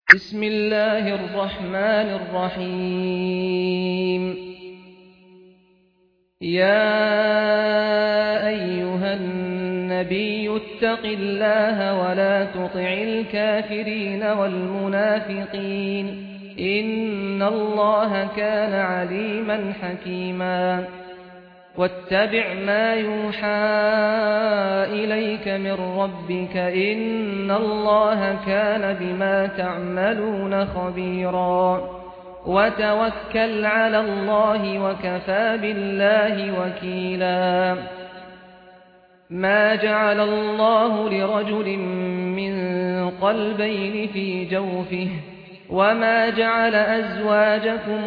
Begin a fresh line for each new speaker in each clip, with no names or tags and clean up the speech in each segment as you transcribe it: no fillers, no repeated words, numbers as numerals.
بسم الله الرحمن الرحيم. يا أيها النبي اتق الله ولا تطع الكافرين والمنافقين إن الله كان عليما حكيما. واتبع ما يوحى إليك من ربك إن الله كان بما تعملون خبيرا. وتوكل على الله وكفى بالله وكيلا. ما جعل الله لرجل من قلبين في جوفه وما جعل أزواجكم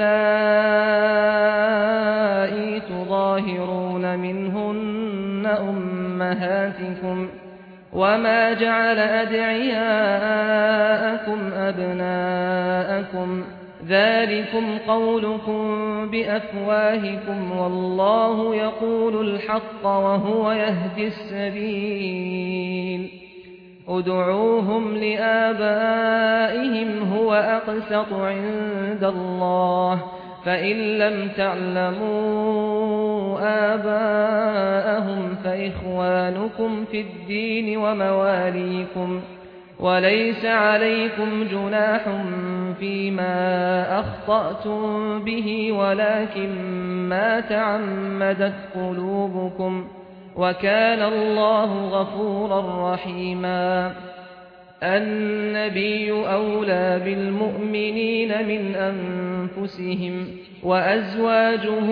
اللائي تظاهرون منهن أمهاتكم وما جعل أدعياءكم أبناءكم ذلكم قولكم بأفواهكم والله يقول الحق وهو يهدي السبيل. ادعوهم لآبائهم هو أقسط عند الله فإن لم تعلموا آباءهم فإخوانكم في الدين ومواليكم وليس عليكم جناح فيما أخطأتم به ولكن ما تعمدت قلوبكم وكان الله غفورا رحيما. النبي أولى بالمؤمنين من أنفسهم وأزواجه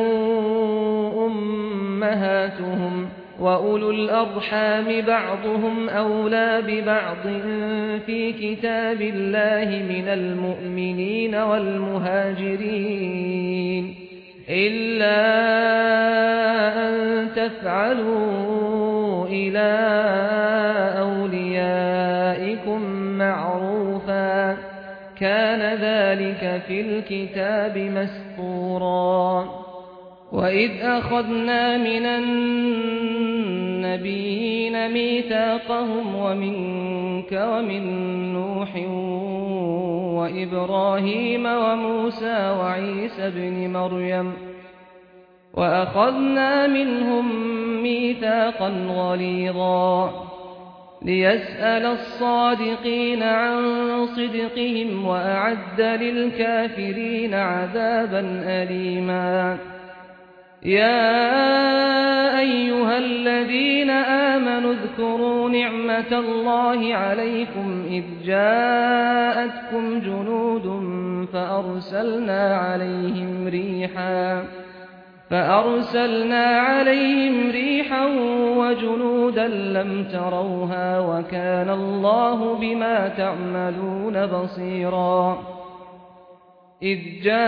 أمهاتهم وأولو الأرحام بعضهم أولى ببعض في كتاب الله من المؤمنين والمهاجرين إلا أن تفعلوا إلى أوليائكم معروفا كان ذلك في الكتاب مسطورا. وإذ أخذنا من النبيين ميثاقهم ومنك ومن نوح وإبراهيم وموسى وعيسى ابن مريم وأخذنا منهم ميثاقا غليظا ليسأل الصادقين عن صدقهم وأعد للكافرين عذابا أليما. يا أيها الذين آمنوا اذكروا نعمة الله عليكم إذ جاءتكم جنود فأرسلنا عليهم ريحا وجنودا لم تروها وكان الله بما تعملون بصيرا. إذ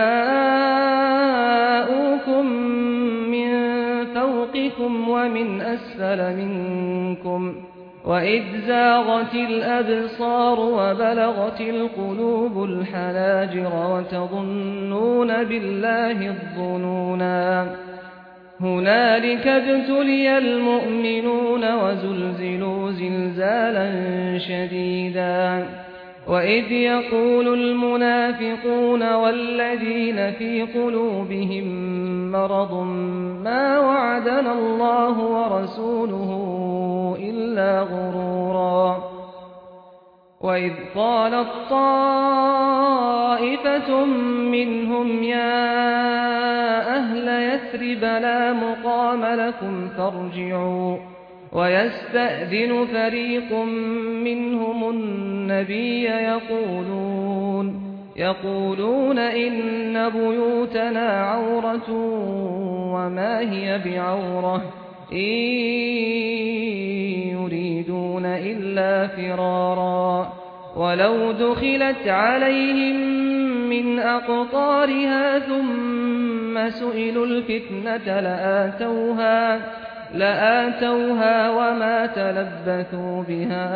جاءوكم من فوقكم ومن أسفل منكم وإذ زاغت الأبصار وبلغت القلوب الحناجر وتظنون بالله الظنونا. هنالك ابتلي المؤمنون وزلزلوا زلزالا شديدا. وإذ يقول المنافقون والذين في قلوبهم مرض ما وعدنا الله ورسوله إلا غرورا. وإذ قالت طائفة منهم يا أهل يثرب لا مقام لكم فارجعوا ويستأذن فريق منهم النبي يقولون إن بيوتنا عورة وما هي بعورة إن يريدون إلا فرارا. ولو دخلت عليهم من أقطارها ثم سئلوا الفتنة لآتوها وما تلبثوا بها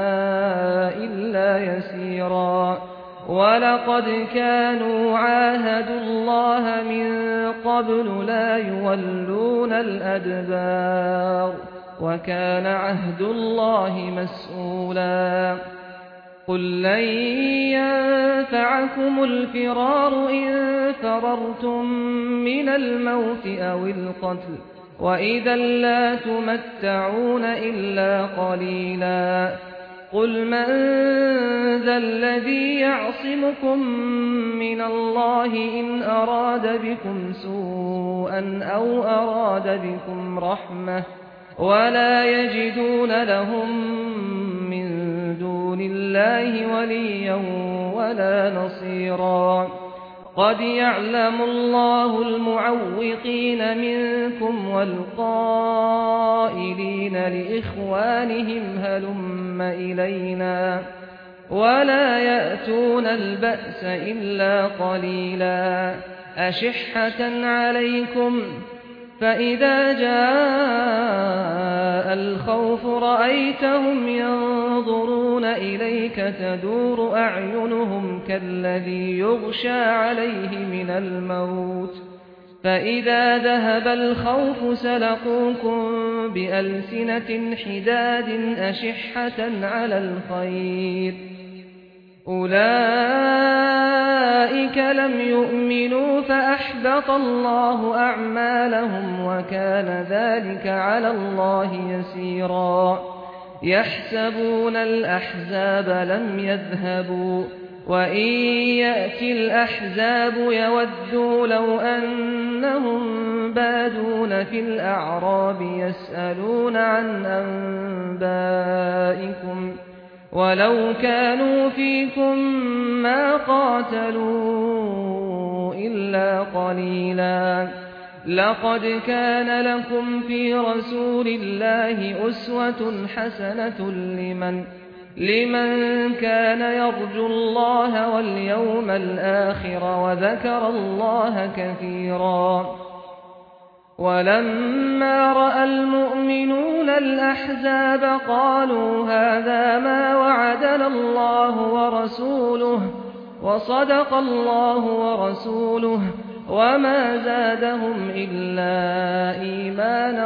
إلا يسيرا. ولقد كانوا عاهدوا الله من قبل لا يولون الأدبار وكان عهد الله مسؤولا. قل لن ينفعكم الفرار إن فررتم من الموت أو القتل وإذا لا تمتعون إلا قليلا قل من ذا الذي يعصمكم من الله إن أراد بكم سوءا أو أراد بكم رحمة ولا يجدون لهم من دون الله وليا ولا نصيرا قد يعلم الله المعوقين منكم والقائلين لإخوانهم هلم إلينا ولا يأتون البأس إلا قليلا أشحة عليكم فإذا جاء الخوف رأيتهم ينظرون إليك تدور أعينهم كالذي يغشى عليه من الموت فإذا ذهب الخوف سلقوكم بألسنة حداد أشحة على الخير أولئك لم يؤمنوا فأحبط الله أعمالهم وكان ذلك على الله يسيرا يحسبون الأحزاب لم يذهبوا وإن يأتي الأحزاب يودوا لو أنهم بادون في الأعراب يسألون عن أنبائكم ولو كانوا فيكم ما قاتلوا إلا قليلا لقد كان لكم في رسول الله أسوة حسنة لمن كان يرجو الله واليوم الآخر وذكر الله كثيرا ولما رأى المؤمنون الأحزاب قالوا هذا ما وعدنا الله ورسوله وصدق الله ورسوله وما زادهم إلا إيمانا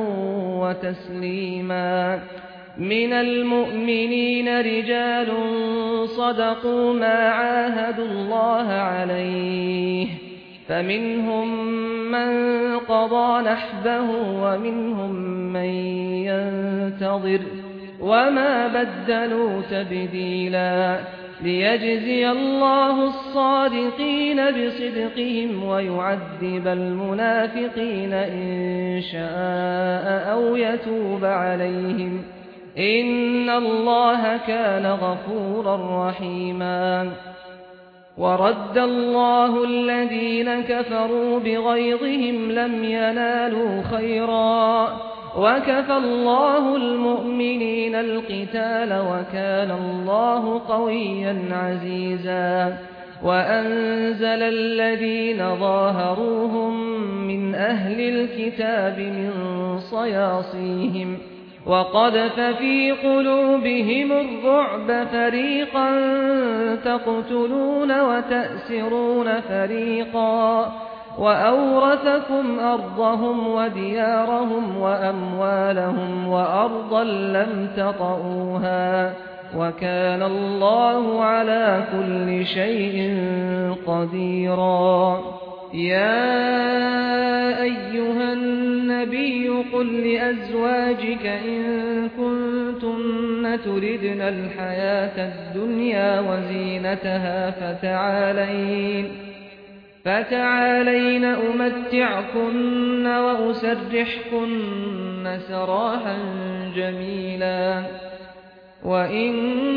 وتسليما من المؤمنين رجال صدقوا ما عاهدوا الله عليه فمنهم من قضى نحبه ومنهم من ينتظر وما بدلوا تبديلا ليجزي الله الصادقين بصدقهم ويعذب المنافقين إن شاء أو يتوب عليهم إن الله كان غفورا رحيما ورد الله الذين كفروا بغيظهم لم ينالوا خيرا وكفى الله المؤمنين القتال وكان الله قويا عزيزا وأنزل الذين ظاهروهم من أهل الكتاب من صياصيهم وقذف في قلوبهم الرعب فريقا تقتلون وتأسرون فريقا وأورثكم أرضهم وديارهم وأموالهم وأرضا لم تطئوها وكان الله على كل شيء قديرا يا أيها النبي قل لأزواجك إن كنتن تردن الحياة الدنيا وزينتها فتعالين أمتعكن وأسرحكن سراحا جميلا وإن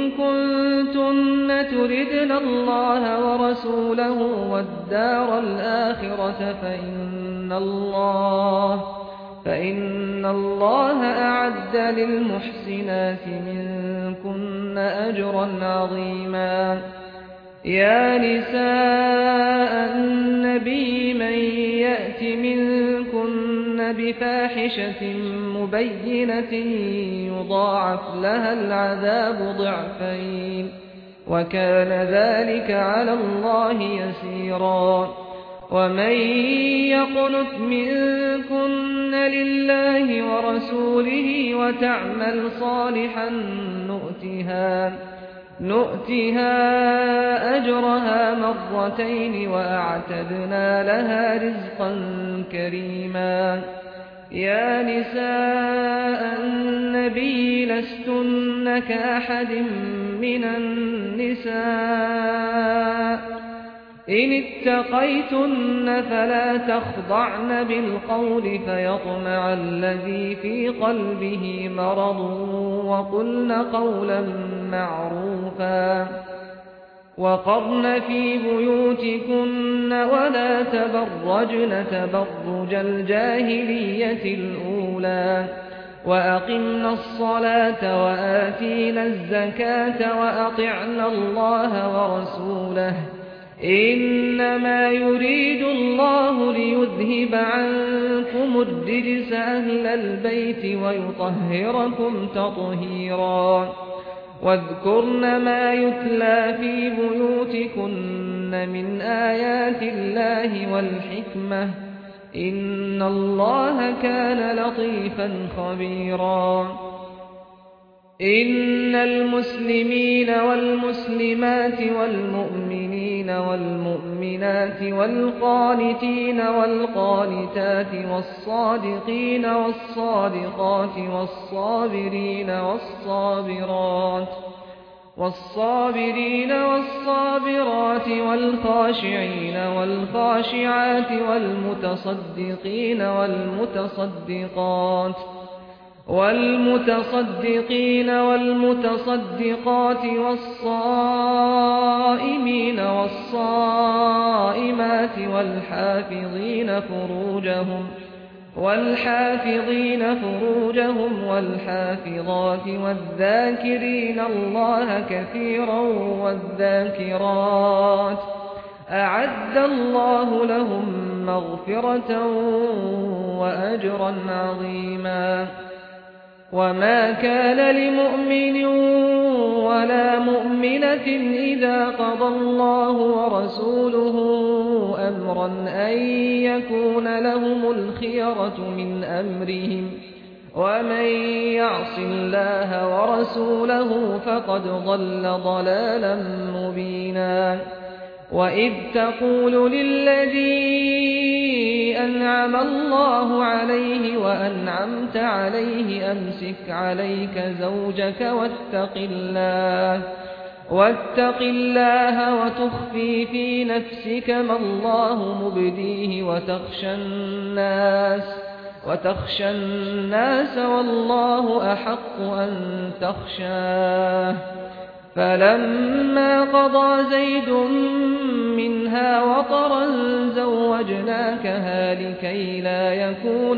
كنتن تردن الله ورسوله والدار الآخرة فإن الله أعد للمحسنات منكن أجرا عظيما يا نساء النبي من يأت منكن بفاحشة مبينة يضاعف لها العذاب ضعفين وكان ذلك على الله يسيرا ومن يقنت منكن لله ورسوله وتعمل صالحا نؤتها أجرها مرتين وأعتدنا لها رزقا كريما. يا نساء النبي لستن كأحد من النساء إن اتقيتن فلا تخضعن بالقول فيطمع الذي في قلبه مرض وقلن قولا معروفا. وقرن في بيوتكن ولا تبرجن تبرج الجاهلية الأولى وأقمنا الصلاة وآتينا الزكاة وأطعنا الله ورسوله إنما يريد الله ليذهب عنكم الرجس أهل البيت ويطهركم تطهيرا. واذكرن ما يتلى في بيوتكن من آيات الله والحكمة إن الله كان لطيفا خبيرا. إن المسلمين والمسلمات والمؤمنين والمؤمنات والقانتين والقانتات والصادقين والصادقات والصابرين والصابرات والخاشعين والخاشعات والمتصدقين والمتصدقات والصائمين والصائمات والحافظين فروجهم والحافظات والذاكرين الله كثيرا والذاكرات أعد الله لهم مغفرة وأجرا عظيما. وما كان لمؤمن ولا مؤمنة إذا قضى الله ورسوله أمرا أن يكون لهم الخيرة من أمرهم ومن يعص الله ورسوله فقد ضل ضلالا مبينا. وإذ تقول للذي أنعم الله عليه وأنعمت عليه أمسك عليك زوجك واتق الله وتخفي في نفسك ما الله مبديه وتخشى الناس والله أحق أن تخشاه. فلما قضى زيد منها وطرا زوجناكها لكي لا يكون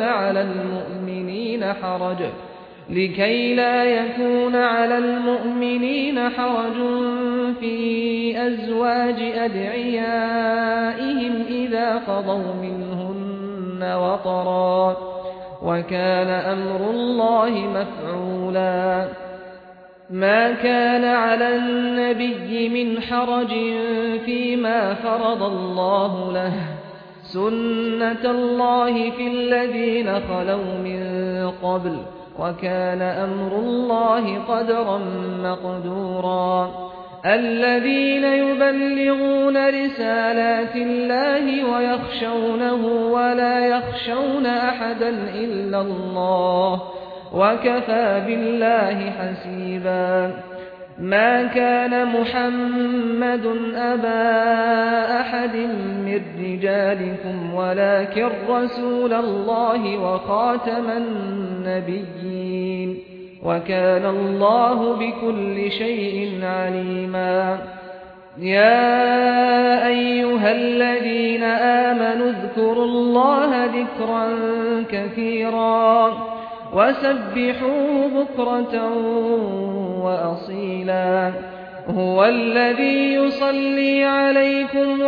على المؤمنين حرج في أزواج أدعيائهم إذا قضوا منهن وطرا وكان أمر الله مفعولا. ما كان على النبي من حرج فيما فرض الله له سنة الله في الذين خلوا من قبل وكان أمر الله قدرا مقدورا. الذين يبلغون رسالات الله ويخشونه ولا يخشون أحدا إلا الله وكفى بالله حسيبا. ما كان محمد أبا أحد من رجالكم ولكن رسول الله وخاتم النبيين وكان الله بكل شيء عليما. يا أيها الذين آمنوا اذكروا الله ذكرا كثيرا وسبحوه بكرة وأصيلا. هو الذي يصلي عليكم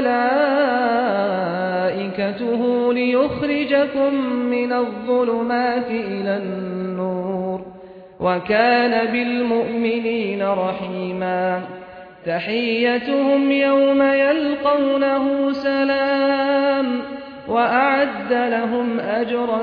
وملائكته ليخرجكم من الظلمات إلى النور وكان بالمؤمنين رحيما. تحيتهم يوم يلقونه سلام وأعد لهم أجرا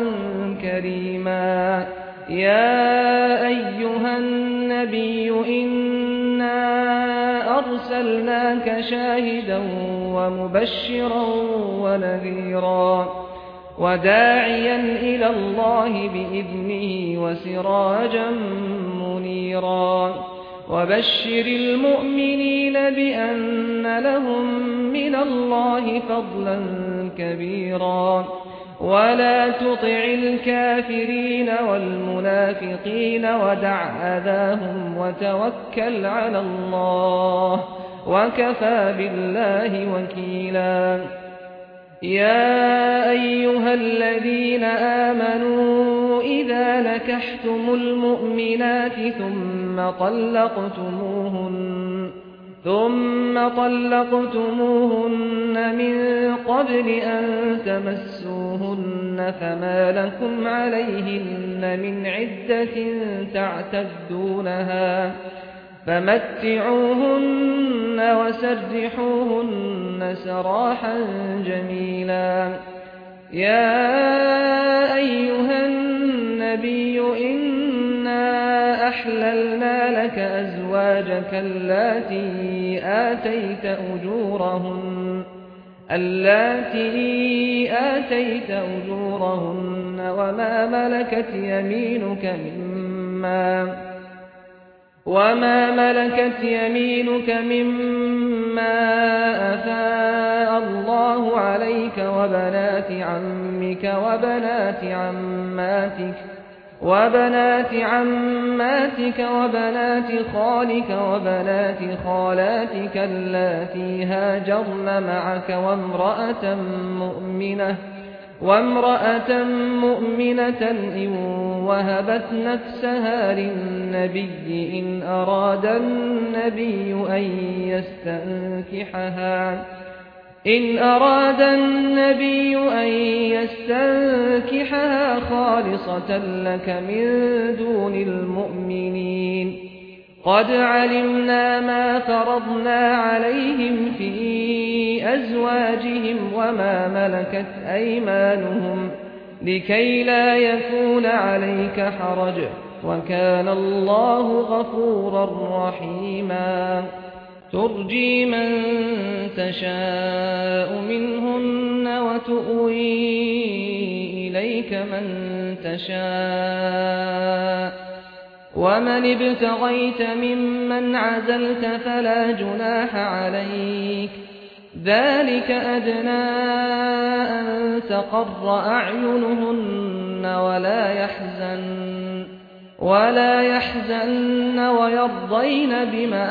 كريما. يا أيها النبي إنا إِنَّا أَرْسَلْنَاكَ شَاهِدًا وَمُبَشِّرًا وَنَذِيرًا وَدَاعِيًا إِلَى اللَّهِ بِإِذْنِهِ وَسِرَاجًا مُنِيرًا وَبَشِّرِ الْمُؤْمِنِينَ بِأَنَّ لَهُم مِّنَ اللَّهِ فَضْلًا كَبِيرًا وَلَا تُطِعِ الْكَافِرِينَ وَالْمُنَافِقِينَ وَدَعْ أَذَاهُمْ وَتَوَكَّلْ عَلَى اللَّهِ وَكَفَى بِاللَّهِ وَكِيلًا يَا أَيُّهَا الَّذِينَ آمَنُوا إِذَا نَكَحْتُمُ الْمُؤْمِنَاتِ ثُمَّ طَلَّقْتُمُوهُنَّ مِن قَبْلِ أَن تَمَسُّوهُنَّ فَمَا لَكُمْ عَلَيْهِنَّ مِنْ عِدَّةٍ تَعْتَدُّونَهَا فَمَتِّعُوهُنَّ وَسَرِّحُوهُنَّ سَرَاحًا جَمِيلًا يَا أَيُّهَا النَّبِيُّ إِنَّا أَحْلَلْنَا لَكَ أَزْوَاجَكَ اللَّاتِي آتَيْتَ أُجُورَهُنَّ وَمَا مَلَكَتْ يَمِينُكَ مِمَّا أَفَاءَ اللَّهُ عَلَيْكَ وَبَنَاتِ عَمِّكَ وَبَنَاتِ عَمَّاتِكَ وَبَنَاتِ خَالِكَ وَبَنَاتِ خَالَاتِكَ اللَّاتِي هَاجَرْنَ مَعَكَ وَامْرَأَةً مُّؤْمِنَةً إِن وَهَبَتْ نَفْسَهَا لِلنَّبِيِّ إِنْ أَرَادَ النَّبِيُّ أَن يَسْتَنكِحَهَا خَالِصَةً لَّكَ مِن دُونِ الْمُؤْمِنِينَ قَدْ عَلِمْنَا مَا فَرَضْنَا عَلَيْهِمْ فِي أَزْوَاجِهِمْ وَمَا مَلَكَتْ أَيْمَانُهُمْ لِكَيْ لَا يَكُونَ عَلَيْكَ حَرَجٌ وَكَانَ اللَّهُ غَفُورًا رَّحِيمًا تُرْجِي مَن تَشَاءُ مِنْهُنَّ وَتُؤْوِي إِلَيْكَ مَن تَشَاءُ وَمَنِ ابْتَغَيْتَ مِمَّنْ عَزَلْتَ فَلَا جُنَاحَ عَلَيْكَ ذَلِكَ أَدْنَىٰ أَن تَقَرَّ أَعْيُنُهُنَّ وَلَا يَحْزَنَّ وَيَرْضَيْنَ بِمَا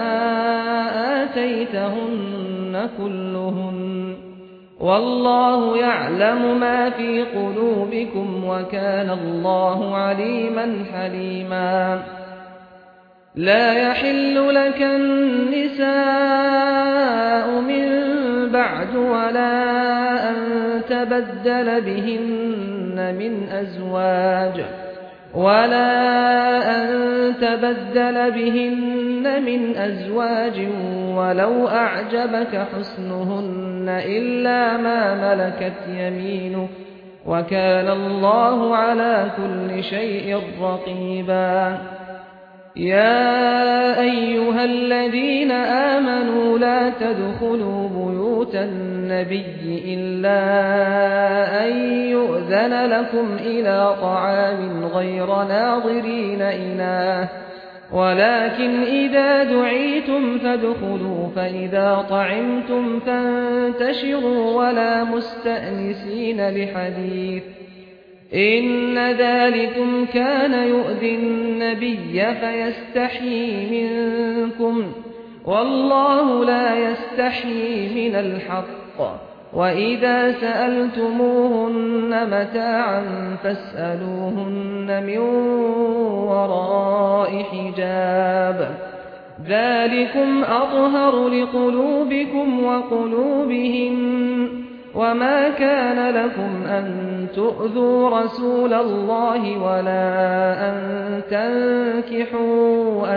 آتَيْتَهُنَّ كُلُّهُنَّ وَاللَّهُ يَعْلَمُ مَا فِي قُلُوبِكُمْ وَكَانَ اللَّهُ عَلِيمًا حَلِيمًا لَا يَحِلُّ لَكَ النِّسَاءُ مِن بَعْدُ وَلَا أَن تَبَدَّلَ بِهِنَّ مِنْ أَزْوَاجٍ وَلَوْ أَعْجَبَكَ حُسْنُهُنَّ إِلَّا مَا مَلَكَتْ يَمِينُكَ وَكَانَ اللَّهُ عَلَى كُلِّ شَيْءٍ رَّقِيبًا يَا أَيُّهَا الَّذِينَ آمَنُوا لَا تَدْخُلُوا بُيُوتَ النَّبِيِّ إِلَّا أَن يُؤْذَنَ لَكُمْ إِلَىٰ طَعَامٍ غَيْرَ نَاظِرِينَ إِنَاهَ وَلَٰكِنْ إِذَا دُعِيتُمْ فَادْخُلُوا فَإِذَا طَعِمْتُمْ فَانتَشِرُوا وَلَا مُسْتَأْنِسِينَ لِحَدِيثٍ إِنَّ ذَٰلِكُمْ كَانَ يُؤْذِي النَّبِيَّ فَيَسْتَحْيِي مِنكُمْ وَاللَّهُ لَا يَسْتَحْيِي مِنَ الْحَقِّ وَإِذَا سَأَلْتُمُوهُنَّ مَتَاعًا فَاسْأَلُوهُنَّ مِن وَرَاءِ حِجَابٍ ذَلِكُمْ أَطْهَرُ لِقُلُوبِكُمْ وَقُلُوبِهِنَّ وَمَا كَانَ لَكُمْ أَن تُؤْذُوا رَسُولَ اللَّهِ وَلَا أَن تَنكِحُوا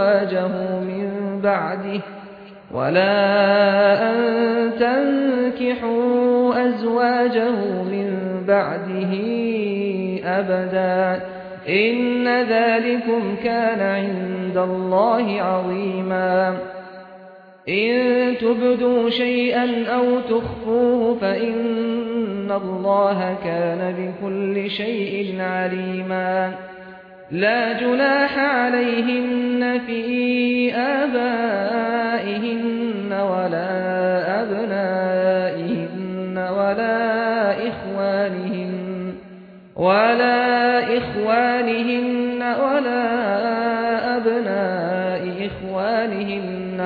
أَزْوَاجَهُ مِن بَعْدِهِ أَبَدًا إِنَّ ذَلِكُمْ كَانَ عِندَ عند الله عظيما. إن تبدوا شيئا أو تخفوه فإن الله كان بكل شيء عليما. لا جناح عليهن في آبائهن ولا أبنائهن ولا إخوانهن ولا أبناء إخوانهن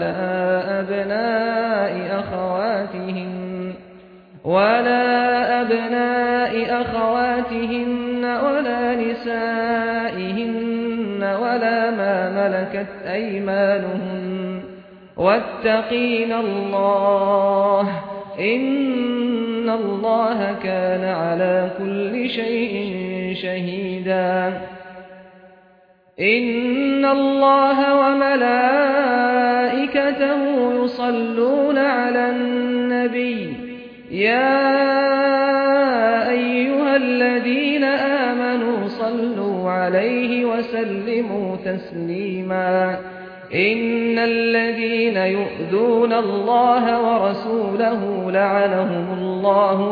ولا أبناء أخواتهن ولا نسائهن ولا ما ملكت أيمانهن واتقين الله إن الله كان على كل شيء شهيدا. إن الله وملائكته يصلون على النبي يا أيها الذين آمنوا صلوا عليه وسلموا تسليما. إن الذين يؤذون الله ورسوله لعنهم الله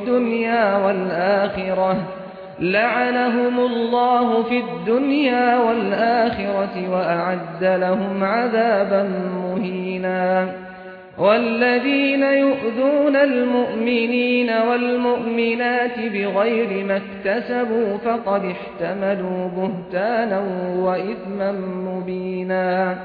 في الدنيا والآخرة وأعد لهم عذابا مهينا. والذين يؤذون المؤمنين والمؤمنات بغير ما اكتسبوا فقد احتملوا بهتانا وإثما مبينا.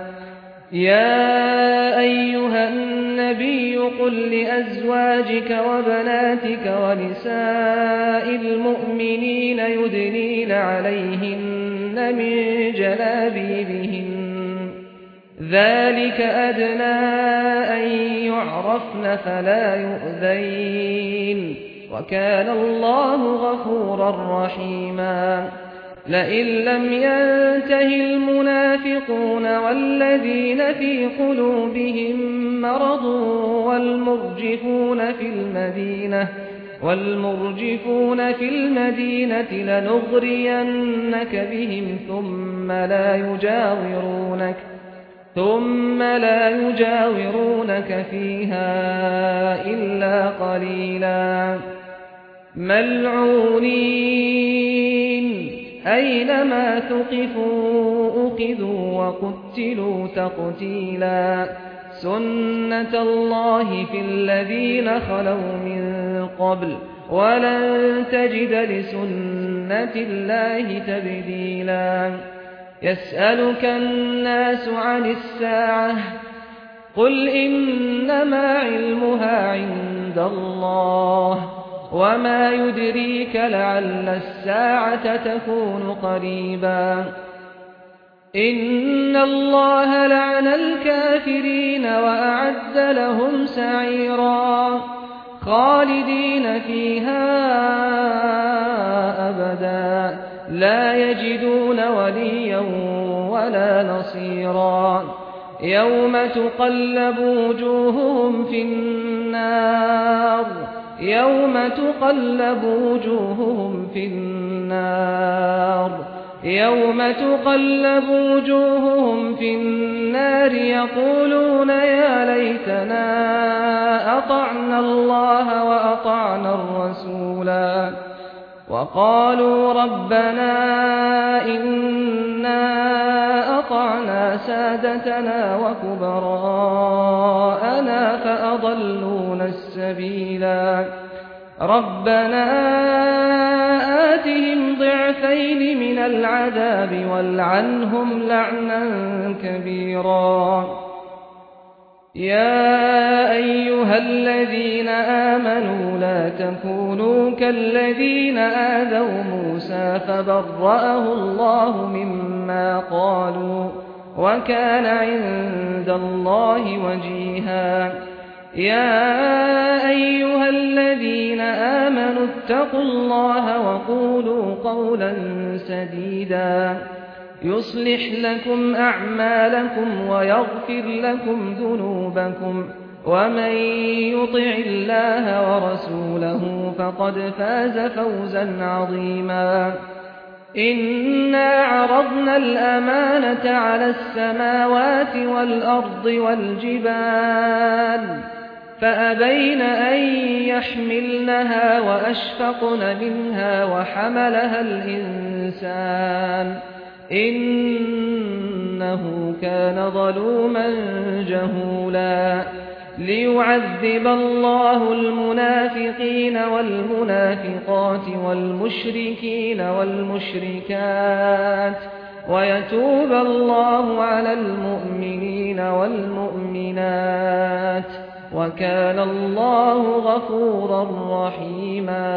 يا أيها النبي قل لأزواجك وبناتك ونساء المؤمنين يدنين عليهن من جلابيبهن ذلك أدنى أن يعرفن فلا يؤذين وكان الله غفورا رحيما. لئن لم ينته المنافقون والذين في قلوبهم مرض والمرجفون في المدينة لنغرينك بهم ثم لا يجاورونك فيها إلا قليلا. ملعونين أينما ثقفوا أخذوا وقتلوا تقتيلا. سنة الله في الذين خلوا من قبل ولن تجد لسنة الله تبديلا. يسألك الناس عن الساعة قل إنما علمها عند الله وما يدريك لعل الساعة تكون قريبا. إن الله لعن الكافرين وأعد لهم سعيرا خالدين فيها أبدا لا يجدون وليا ولا نصيرا. يوم تقلب وجوههم في النار يقولون يا ليتنا أطعنا الله وأطعنا الرسولا وقالوا ربنا إنا أطعنا سادتنا وكبراءنا فأضلونا السبيلا. ربنا آتهم ضعفين من العذاب والعنهم لعنا كبيرا. يا أيها الذين آمنوا لا تكونوا كالذين آذوا موسى فبرأه الله مما قالوا وكان عند الله وجيها. يا أيها الذين آمنوا اتقوا الله وقولوا قولا سديدا يصلح لكم أعمالكم ويغفر لكم ذنوبكم ومن يطع الله ورسوله فقد فاز فوزا عظيما. إنا عرضنا الأمانة على السماوات والأرض والجبال فأبين أن يحملنها وأشفقن منها وحملها الإنسان إنه كان ظلوما جهولا ليعذب الله المنافقين والمنافقات والمشركين والمشركات ويتوب الله على المؤمنين والمؤمنات وكان الله غفورا رحيما